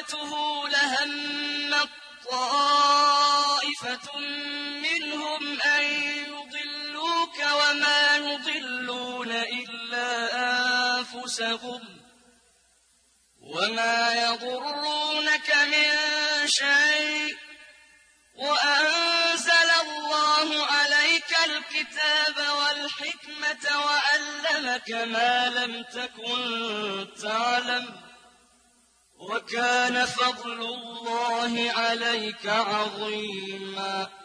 إرادته لهمت طائفة منهم أن يضلوك وما يضلون إلا أنفسهم وما يضرونك من شيء وأنزل الله عليك الكتاب والحكمة وعلمك ما لم تكن تعلم وكان فضل الله عليك عظيما